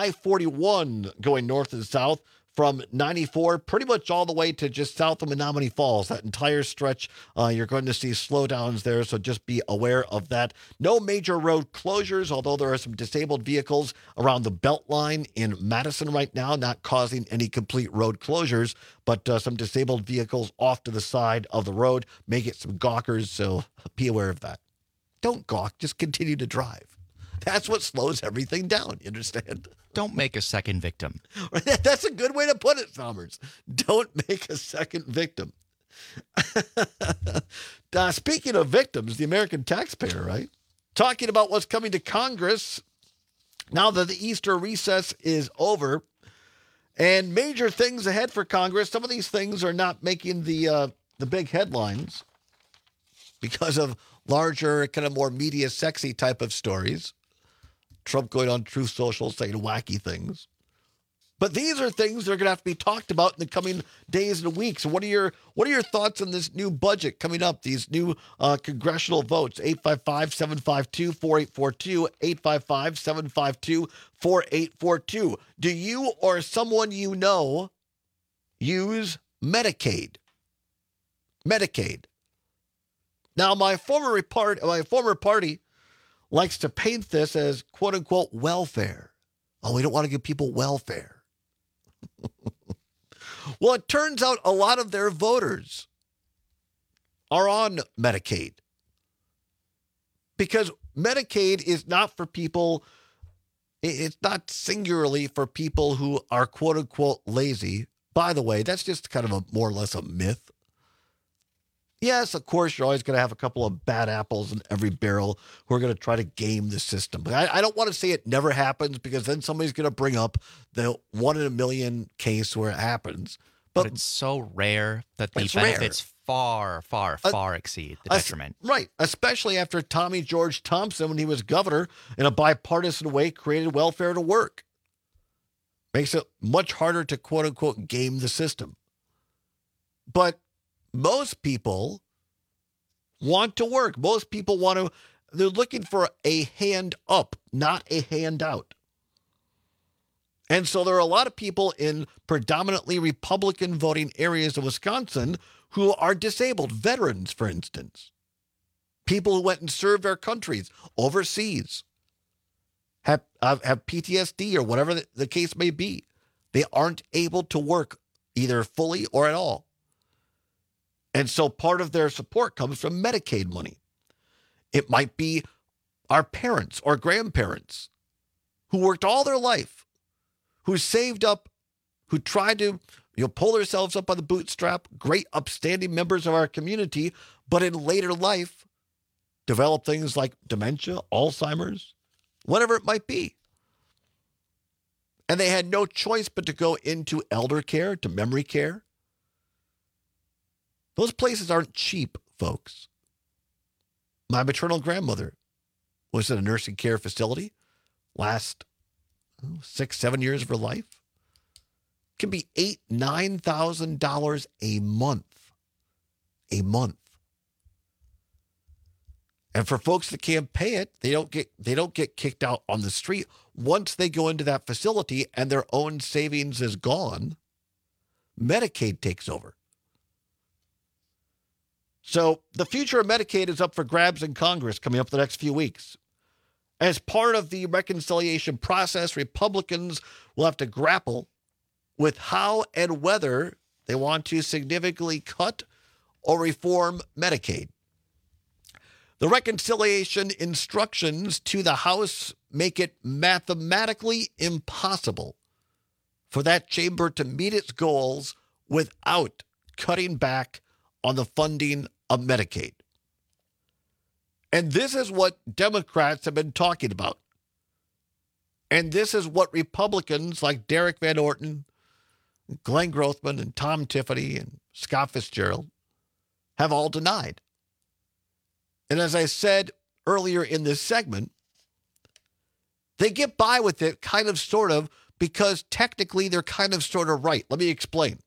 I-41 going north and south from 94 pretty much all the way to just south of Menominee Falls. That entire stretch, you're going to see slowdowns there, so just be aware of that. No major road closures, although there are some disabled vehicles around the Beltline in Madison right now, not causing any complete road closures, but some disabled vehicles off to the side of the road may get some gawkers, so be aware of that. Don't gawk, just continue to drive. That's what slows everything down, you understand? Don't make a second victim. That's a good way to put it, Summers. Don't make a second victim. Speaking of victims, the American taxpayer, right? Talking about what's coming to Congress now that the Easter recess is over and major things ahead for Congress. Some of these things are not making the big headlines because of larger, kind of more media sexy type of stories. Trump going on Truth Social saying wacky things. But these are things that are going to have to be talked about in the coming days and weeks. What are your thoughts on this new budget coming up, these new congressional votes? 855-752-4842, 855-752-4842. Do you or someone you know use Medicaid? Medicaid. Now, my former party likes to paint this as quote-unquote welfare. Oh, we don't want to give people welfare. Well, it turns out a lot of their voters are on Medicaid. Because Medicaid is not for people, it's not singularly for people who are quote unquote lazy. By the way, that's just kind of a more or less a myth. Yes, of course, you're always going to have a couple of bad apples in every barrel who are going to try to game the system. But I don't want to say it never happens, because then somebody's going to bring up the 1 in a million case where it happens. But it's so rare that the benefits far exceed the detriment. Right, especially after Tommy George Thompson, when he was governor, in a bipartisan way, created welfare to work. Makes it much harder to quote unquote game the system. But most people want to work. Most people they're looking for a hand up, not a handout. And so there are a lot of people in predominantly Republican voting areas of Wisconsin who are disabled, veterans, for instance. People who went and served our countries overseas, have PTSD or whatever the case may be. They aren't able to work either fully or at all. And so part of their support comes from Medicaid money. It might be our parents or grandparents who worked all their life, who saved up, who tried to pull themselves up by the bootstrap, great upstanding members of our community, but in later life develop things like dementia, Alzheimer's, whatever it might be. And they had no choice but to go into elder care, to memory care. Those places aren't cheap, folks. My maternal grandmother was in a nursing care facility last 6-7 years of her life. It can be $8,000-$9,000 a month. A month. And for folks that can't pay it, they don't get kicked out on the street. Once they go into that facility and their own savings is gone, Medicaid takes over. So the future of Medicaid is up for grabs in Congress coming up the next few weeks. As part of the reconciliation process, Republicans will have to grapple with how and whether they want to significantly cut or reform Medicaid. The reconciliation instructions to the House make it mathematically impossible for that chamber to meet its goals without cutting back on the funding of Medicaid. And this is what Democrats have been talking about. And this is what Republicans like Derek Van Orton, Glenn Grothman, and Tom Tiffany, and Scott Fitzgerald have all denied. And as I said earlier in this segment, they get by with it kind of, sort of, because technically they're kind of, sort of right. Let me explain.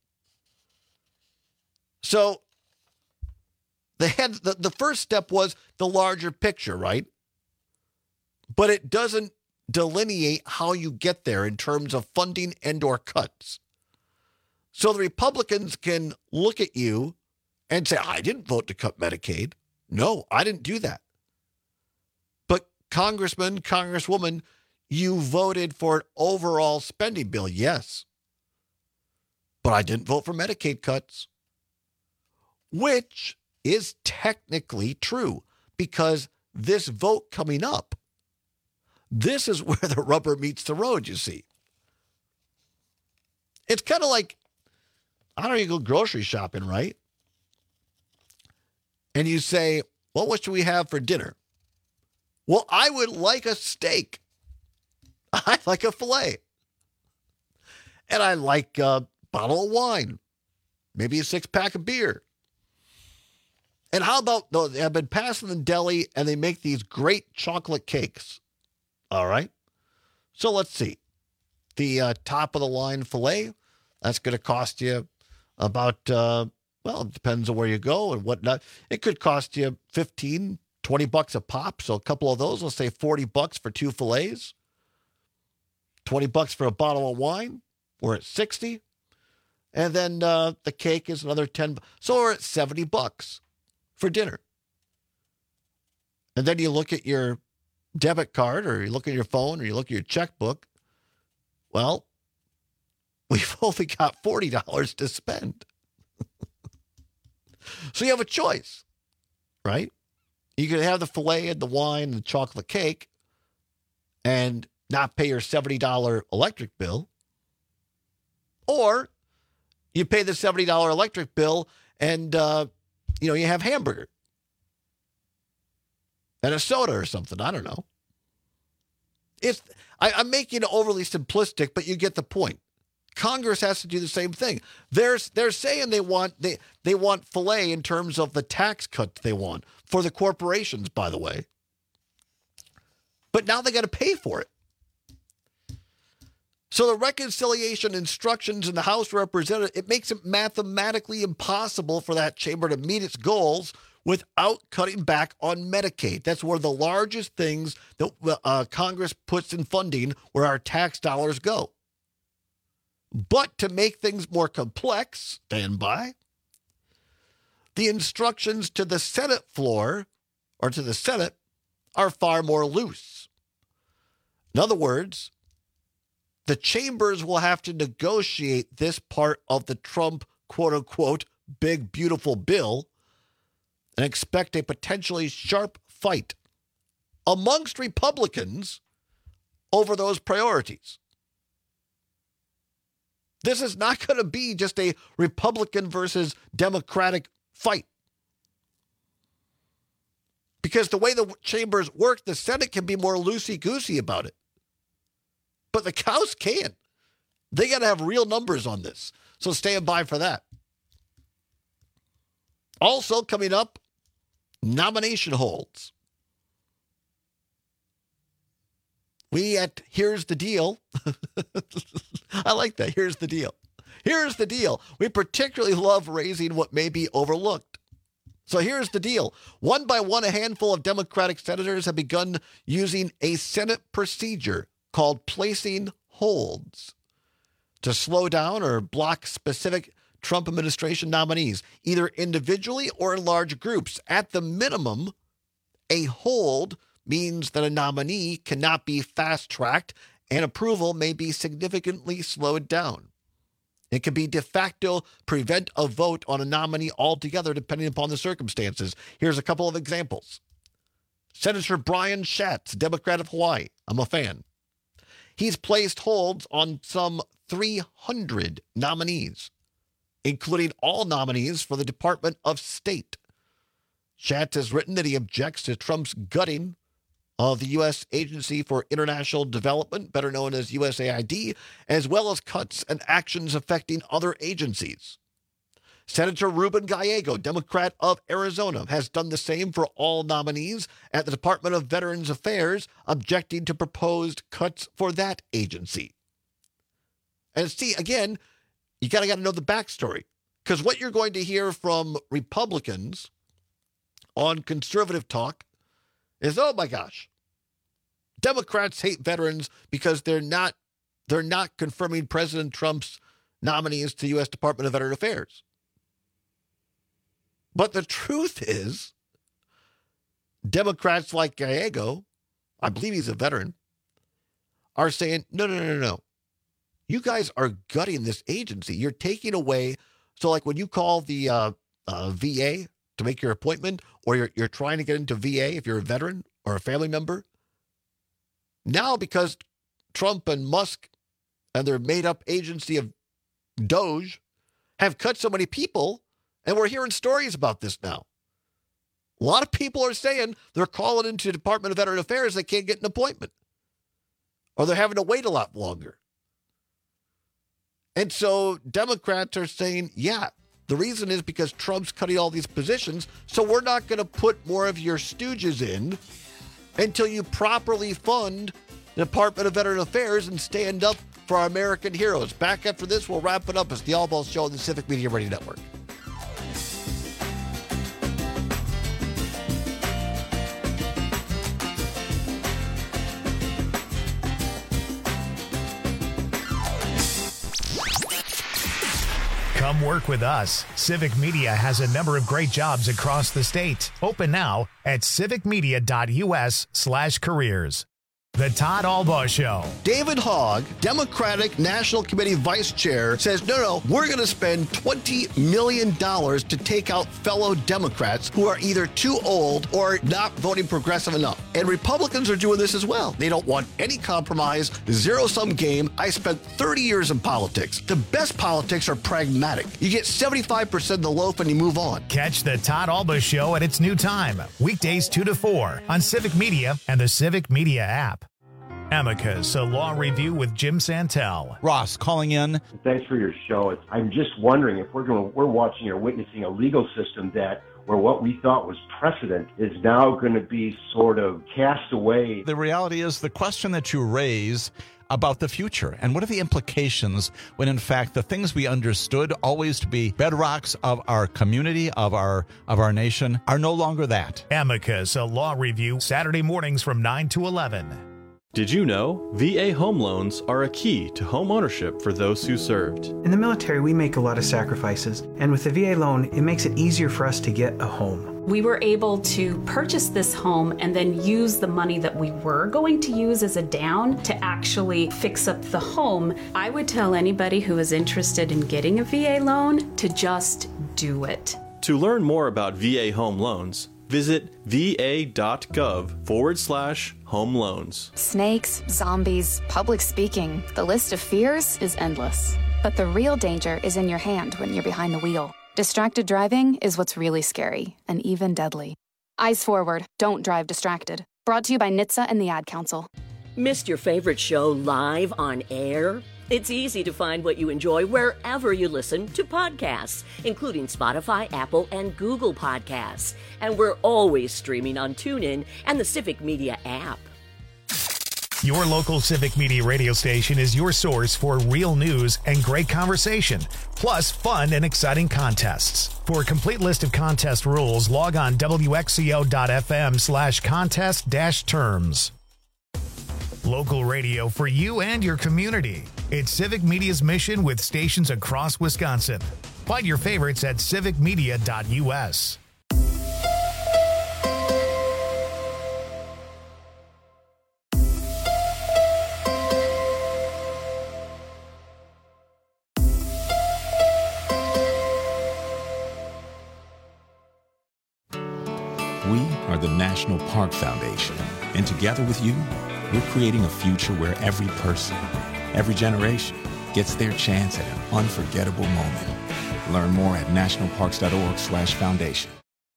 So they had the first step was the larger picture, right? But it doesn't delineate how you get there in terms of funding and or cuts. So the Republicans can look at you and say, I didn't vote to cut Medicaid. No, I didn't do that. But Congressman, Congresswoman, you voted for an overall spending bill. Yes. But I didn't vote for Medicaid cuts, which is technically true, because this vote coming up, this is where the rubber meets the road, you see. It's kind of like, I don't know, you go grocery shopping, right? And you say, well, what should we have for dinner? Well, I would like a steak. I like a filet. And I like a bottle of wine. Maybe a 6-pack of beer. And how about, I've been passing the deli and they make these great chocolate cakes. All right. So let's see. The top of the line filet, that's going to cost you about, well, it depends on where you go and whatnot. It could cost you $15, $20 a pop. So a couple of those, let's say $40 for 2 fillets. $20 for a bottle of wine. We're at $60. And then the cake is another $10. So we're at $70 for dinner. And then you look at your debit card, or you look at your phone, or you look at your checkbook, Well, we've only got $40 to spend. So you have a choice, right? You could have the filet and the wine and the chocolate cake and not pay your $70 electric bill. Or you pay the $70 electric bill and, you have hamburger and a soda or something. I don't know. I'm making it overly simplistic, but you get the point. Congress has to do the same thing. They're saying they want filet in terms of the tax cuts they want for the corporations, by the way. But now they got to pay for it. So the reconciliation instructions in the House of Representatives, it makes it mathematically impossible for that chamber to meet its goals without cutting back on Medicaid. That's one of the largest things that Congress puts in funding where our tax dollars go. But to make things more complex, stand by, the instructions to the Senate floor, or to the Senate, are far more loose. In other words, the chambers will have to negotiate this part of the Trump, quote-unquote, big, beautiful bill and expect a potentially sharp fight amongst Republicans over those priorities. This is not going to be just a Republican versus Democratic fight. Because the way the chambers work, the Senate can be more loosey-goosey about it. But the House can't. They got to have real numbers on this. So stand by for that. Also coming up, nomination holds. Here's the deal. I like that. Here's the deal. Here's the deal. We particularly love raising what may be overlooked. So here's the deal. One by one, a handful of Democratic senators have begun using a Senate procedure called placing holds to slow down or block specific Trump administration nominees, either individually or in large groups. At the minimum, a hold means that a nominee cannot be fast-tracked and approval may be significantly slowed down. It could be de facto prevent a vote on a nominee altogether, depending upon the circumstances. Here's a couple of examples. Senator Brian Schatz, Democrat of Hawaii. I'm a fan. He's placed holds on some 300 nominees, including all nominees for the Department of State. Schatz has written that he objects to Trump's gutting of the U.S. Agency for International Development, better known as USAID, as well as cuts and actions affecting other agencies. Senator Ruben Gallego, Democrat of Arizona, has done the same for all nominees at the Department of Veterans Affairs, objecting to proposed cuts for that agency. And see, again, you got to know the backstory, because what you're going to hear from Republicans on conservative talk is, oh my gosh, Democrats hate veterans because they're not confirming President Trump's nominees to the U.S. Department of Veteran Affairs. But the truth is, Democrats like Gallego, I believe he's a veteran, are saying, no. You guys are gutting this agency. You're taking away. So like when you call the VA to make your appointment, or you're trying to get into VA if you're a veteran or a family member, now because Trump and Musk and their made-up agency of Doge have cut so many people, and we're hearing stories about this now. A lot of people are saying they're calling into the Department of Veteran Affairs, they can't get an appointment, or they're having to wait a lot longer. And so Democrats are saying, yeah, the reason is because Trump's cutting all these positions, so we're not going to put more of your stooges in until you properly fund the Department of Veteran Affairs and stand up for our American heroes. Back after this, we'll wrap it up. It's the All Balls Show on the Civic Media Radio Network. Come work with us. Civic Media has a number of great jobs across the state. Open now at civicmedia.us/careers. The Todd Albaugh Show. David Hogg, Democratic National Committee Vice Chair, says, no, we're going to spend $20 million to take out fellow Democrats who are either too old or not voting progressive enough. And Republicans are doing this as well. They don't want any compromise, zero-sum game. I spent 30 years in politics. The best politics are pragmatic. You get 75% of the loaf and you move on. Catch the Todd Albaugh Show at its new time, weekdays 2 to 4 on Civic Media and the Civic Media app. Amicus, a law review with Jim Santel. Ross calling in. Thanks for your show. I'm just wondering if we're watching or witnessing a legal system where what we thought was precedent is now going to be sort of cast away. The reality is the question that you raise about the future and what are the implications when in fact the things we understood always to be bedrocks of our community, of our nation, are no longer that. Amicus, a law review, Saturday mornings from 9 to 11. Did you know VA home loans are a key to home ownership for those who served? In the military, we make a lot of sacrifices, and with the VA loan, it makes it easier for us to get a home. We were able to purchase this home and then use the money that we were going to use as a down to actually fix up the home. I would tell anybody who is interested in getting a VA loan to just do it. To learn more about VA home loans, visit va.gov/home loans. Snakes, zombies, public speaking. The list of fears is endless. But the real danger is in your hand when you're behind the wheel. Distracted driving is what's really scary and even deadly. Eyes forward. Don't drive distracted. Brought to you by NHTSA and the Ad Council. Missed your favorite show live on air? It's easy to find what you enjoy wherever you listen to podcasts, including Spotify, Apple, and Google Podcasts. And we're always streaming on TuneIn and the Civic Media app. Your local Civic Media radio station is your source for real news and great conversation, plus fun and exciting contests. For a complete list of contest rules, log on wxco.fm/contest-terms. Local radio for you and your community. It's Civic Media's mission with stations across Wisconsin. Find your favorites at civicmedia.us. We are the National Park Foundation, and together with you, we're creating a future where every person, every generation gets their chance at an unforgettable moment. Learn more at nationalparks.org/foundation.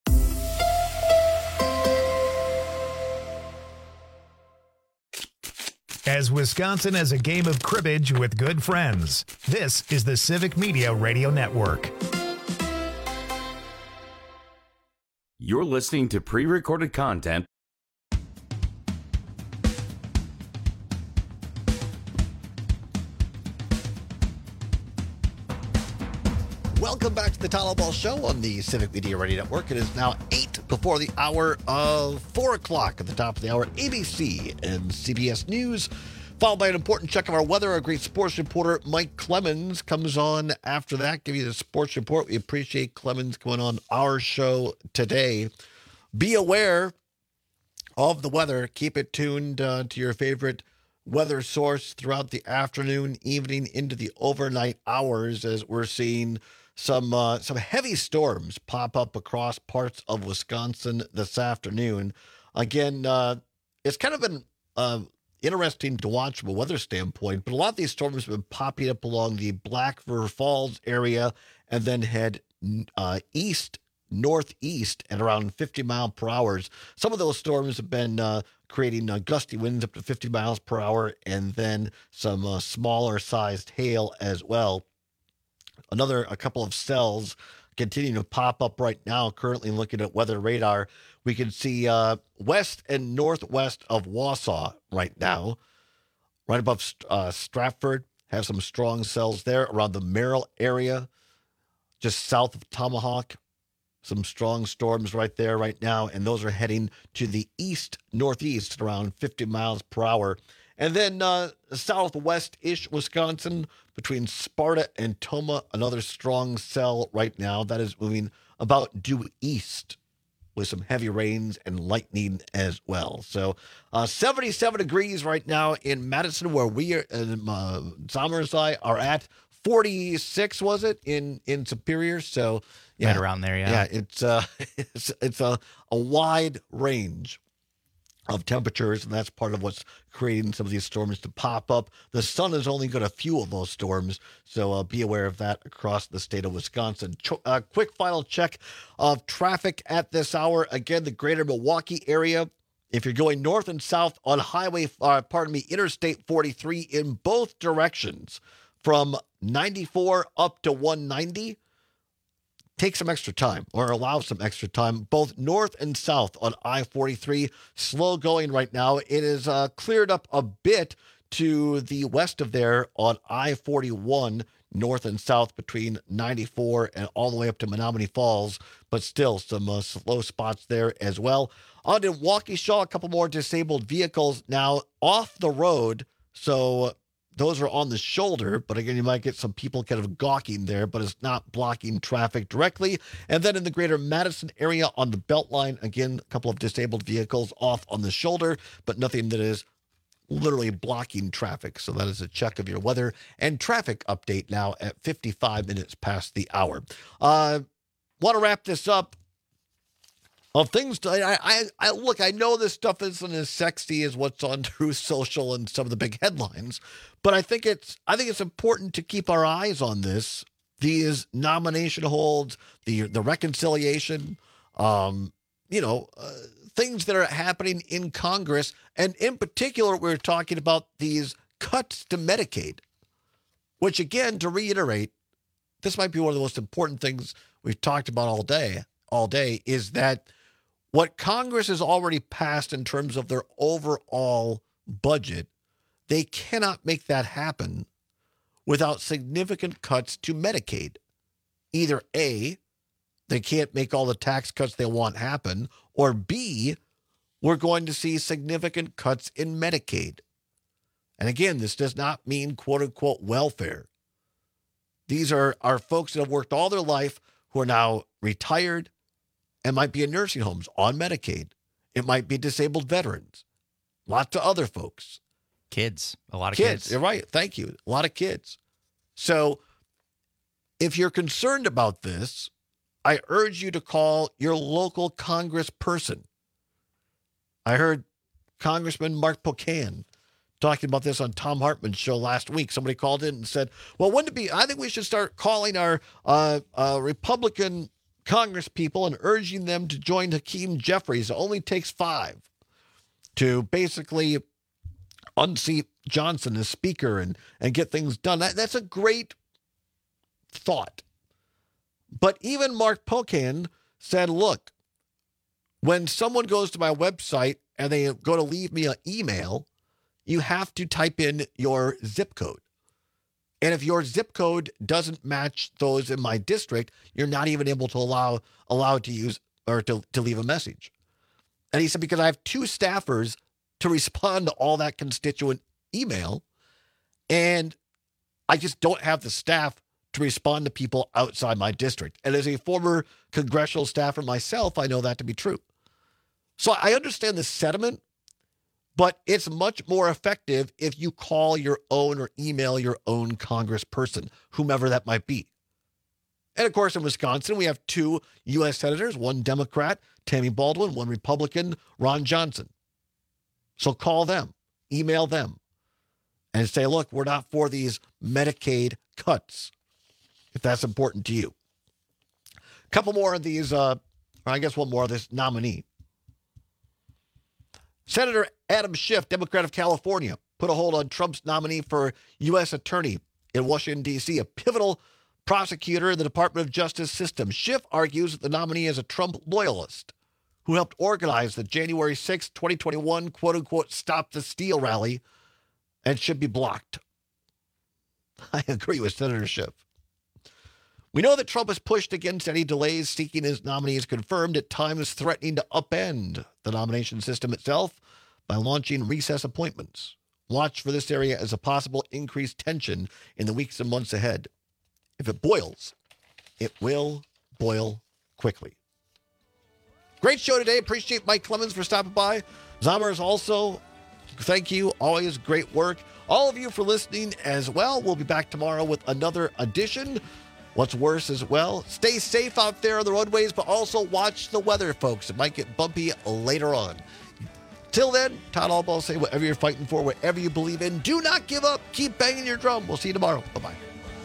As Wisconsin as a game of cribbage with good friends, this is the Civic Media Radio Network. You're listening to pre-recorded content. Welcome back to the Todd Albaugh Show on the Civic Media Radio Network. It is now 8 before the hour of 4 o'clock. At the top of the hour, ABC and CBS News, followed by an important check of our weather. Our great sports reporter, Mike Clemens, comes on after that. Give you the sports report. We appreciate Clemens coming on our show today. Be aware of the weather. Keep it tuned to your favorite weather source throughout the afternoon, evening, into the overnight hours, as we're seeing some heavy storms pop up across parts of Wisconsin this afternoon. Again, it's kind of been interesting to watch from a weather standpoint, but a lot of these storms have been popping up along the Black River Falls area and then head northeast at around 50 miles per hour. Some of those storms have been creating gusty winds up to 50 miles per hour, and then some smaller sized hail as well. A couple of cells continue to pop up right now. Currently looking at weather radar, we can see west and northwest of Wausau right now, right above Stratford. Have some strong cells there around the Merrill area, just south of Tomahawk. Some strong storms right there right now, and those are heading to the east-northeast at around 50 miles per hour. And then southwest-ish Wisconsin, between Sparta and Tomah, another strong cell right now that is moving about due east with some heavy rains and lightning as well. So 77 degrees right now in Madison, where we are, Somers and I are at. 46 was it in Superior? So yeah, right around there. Yeah, it's a wide range of temperatures, and that's part of what's creating some of these storms to pop up. The sun is only going to fuel those storms, so be aware of that across the state of Wisconsin. Quick final check of traffic at this hour. Again, the greater Milwaukee area. If you're going north and south on Interstate 43 in both directions, from 94 up to 190, take some extra time or allow some extra time. Both north and south on I-43, slow going right now. It is cleared up a bit to the west of there on I-41, north and south between 94 and all the way up to Menominee Falls, but still some slow spots there as well. On to Waukesha, a couple more disabled vehicles now off the road, so those are on the shoulder, but again, you might get some people kind of gawking there, but it's not blocking traffic directly. And then in the greater Madison area on the Beltline, again, a couple of disabled vehicles off on the shoulder, but nothing that is literally blocking traffic. So that is a check of your weather and traffic update now at 55 minutes past the hour. Want to wrap this up. Of things, look, I know this stuff isn't as sexy as what's on Truth Social and some of the big headlines, but I think it's important to keep our eyes on this. These nomination holds, the reconciliation, things that are happening in Congress, and in particular, we're talking about these cuts to Medicaid, which again, to reiterate, this might be one of the most important things we've talked about all day, is that what Congress has already passed in terms of their overall budget, they cannot make that happen without significant cuts to Medicaid. Either A, they can't make all the tax cuts they want happen, or B, we're going to see significant cuts in Medicaid. And again, this does not mean quote-unquote welfare. These are folks that have worked all their life who are now retired and might be in nursing homes on Medicaid. It might be disabled veterans, lots of other folks. Kids, a lot of kids. You're right. Thank you. A lot of kids. So if you're concerned about this, I urge you to call your local congressperson. I heard Congressman Mark Pocan talking about this on Tom Hartman's show last week. Somebody called in and said, well, wouldn't it be, I think we should start calling our Republican Congress people and urging them to join Hakeem Jeffries. It only takes 5 to basically unseat Johnson as speaker and get things done. That's a great thought. But even Mark Pocan said, look, when someone goes to my website and they go to leave me an email, you have to type in your zip code. And if your zip code doesn't match those in my district, you're not even able to allow to use or to leave a message. And he said, because I have 2 staffers to respond to all that constituent email, and I just don't have the staff to respond to people outside my district. And as a former congressional staffer myself, I know that to be true. So I understand the sentiment, but it's much more effective if you call your own or email your own congressperson, whomever that might be. And of course, in Wisconsin, we have 2 U.S. senators, 1 Democrat, Tammy Baldwin, 1 Republican, Ron Johnson. So call them, email them, and say, look, we're not for these Medicaid cuts, if that's important to you. A couple more of these, or I guess one more of this nominee. Senator Adam Schiff, Democrat of California, put a hold on Trump's nominee for U.S. Attorney in Washington, D.C., a pivotal prosecutor in the Department of Justice system. Schiff argues that the nominee is a Trump loyalist who helped organize the January 6, 2021, quote-unquote, Stop the Steal rally and should be blocked. I agree with Senator Schiff. We know that Trump has pushed against any delays seeking his nominees confirmed, at times threatening to upend the nomination system itself by launching recess appointments. Watch for this area as a possible increased tension in the weeks and months ahead. If it boils, it will boil quickly. Great show today. Appreciate Mike Clemens for stopping by. Zommers also, thank you. Always great work. All of you for listening as well. We'll be back tomorrow with another edition. What's worse as well, stay safe out there on the roadways, but also watch the weather, folks. It might get bumpy later on. Till then, Todd Albaugh say whatever you're fighting for, whatever you believe in, do not give up. Keep banging your drum. We'll see you tomorrow. Bye-bye.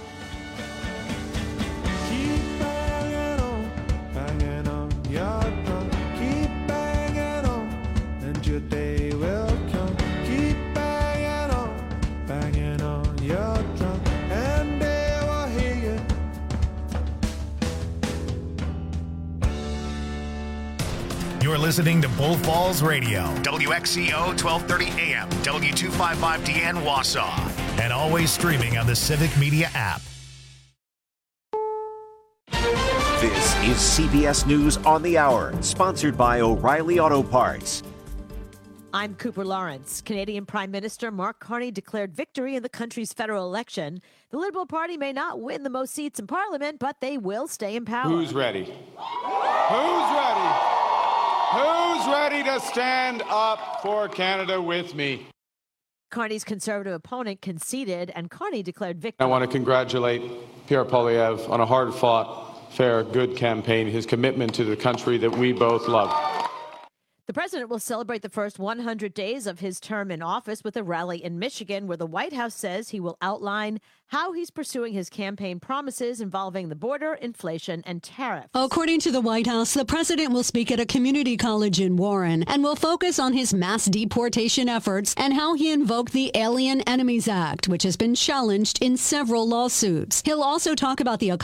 Keep banging on your drum. Keep banging on, and your day will come. Keep banging on your drum, and they will hear you. You're listening to Bull Falls Radio, WXCO 1230 AM, W255DN Wausau, and always streaming on the Civic Media app. This is CBS News on the Hour, sponsored by O'Reilly Auto Parts. I'm Cooper Lawrence. Canadian Prime Minister Mark Carney declared victory in the country's federal election. The Liberal Party may not win the most seats in Parliament, but they will stay in power. Who's ready? Who's ready? Who's ready to stand up for Canada with me? Carney's Conservative opponent conceded, and Carney declared victory. I want to congratulate Pierre Poilievre on a hard-fought, fair, good campaign, his commitment to the country that we both love. The president will celebrate the first 100 days of his term in office with a rally in Michigan, where the White House says he will outline how he's pursuing his campaign promises involving the border, inflation, and tariffs. According to the White House, the president will speak at a community college in Warren and will focus on his mass deportation efforts and how he invoked the Alien Enemies Act, which has been challenged in several lawsuits. He'll also talk about the